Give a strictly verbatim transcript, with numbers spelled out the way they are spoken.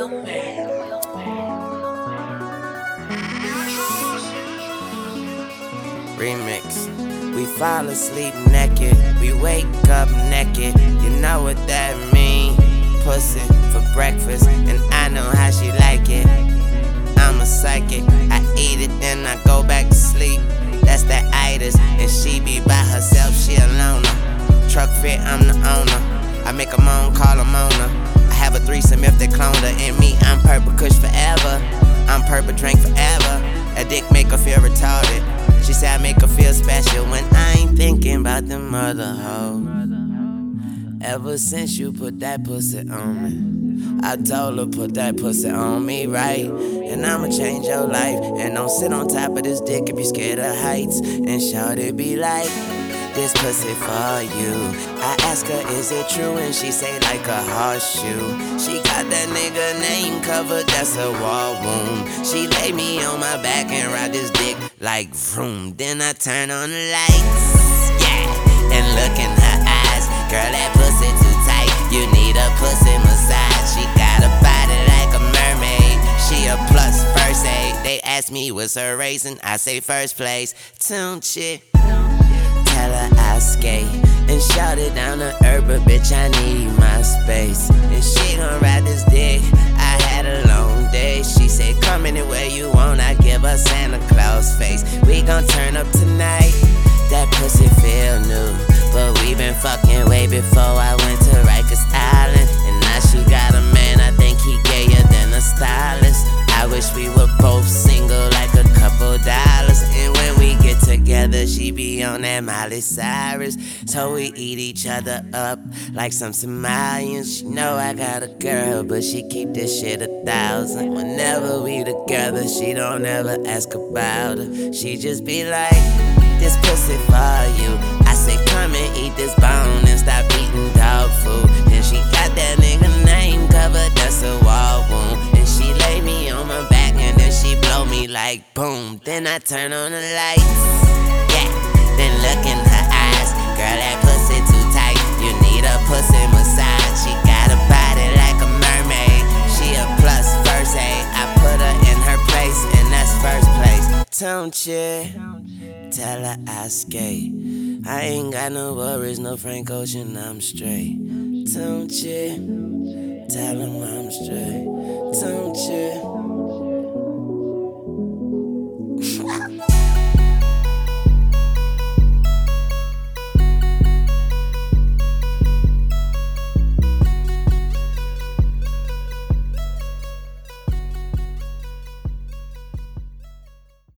Remix. We fall asleep naked, we wake up naked. You know what that mean? Pussy for breakfast, and I know how she like it. I'm a psychic, I eat it, then I go back to sleep. That's that itis, and she be by herself, she a loner. Truck fit, I'm the owner. I make a moan, call a Mona. I have a threesome if they clone her. And me, I'm purple kush forever. I'm purple drink forever. A dick make her feel retarded. She say I make her feel special when I ain't thinking about them other hoes. Ever since you put that pussy on me, I told her put that pussy on me, right? And I'ma change your life. And don't sit on top of this dick if you're scared of heights. And shawty be like, this pussy for you. I ask her, is it true? And she say like a horseshoe. She got that nigga name covered, that's a war wound. She lay me on my back and ride this dick like vroom. Then I turn on the lights, yeah, and look in her eyes. Girl, that pussy too tight, you need a pussy massage. She got a body like a mermaid, she a plus first aid. They ask me what's her racing, I say first place. Tune shit. Tell her I skate and shout it down to earth, but bitch I need my space. And she gon' ride this dick, I had a long day. She say come anywhere you want, I give her Santa Claus face. We gon' turn up tonight, that pussy feel new. But we been fucking way before I went to Rikers Island. And now she got a man, I think he gayer than a stylist. I wish we were both single like a couple dollars. And when we get together, she be on that Miley Cyrus. So we eat each other up like some Somalians. She know I got a girl, but she keep this shit a thousand. Whenever we together, she don't ever ask about her. She just be like, this pussy for you. I say come and eat this bone and stop eating dog food. And she got that nigga name covered, that's a wall wound. And she lay me on my back and then she blow me like boom. Then I turn on the lights, yeah, then look in her eyes. Girl, that pussy too tight, you need a pussy massage. She got a body like a mermaid, she a plus first aid. I put her in her place and that's first place. Don't you tell her I skate, I ain't got no worries, no Frank Ocean, I'm straight. Don't you tell him I'm straight. Don't you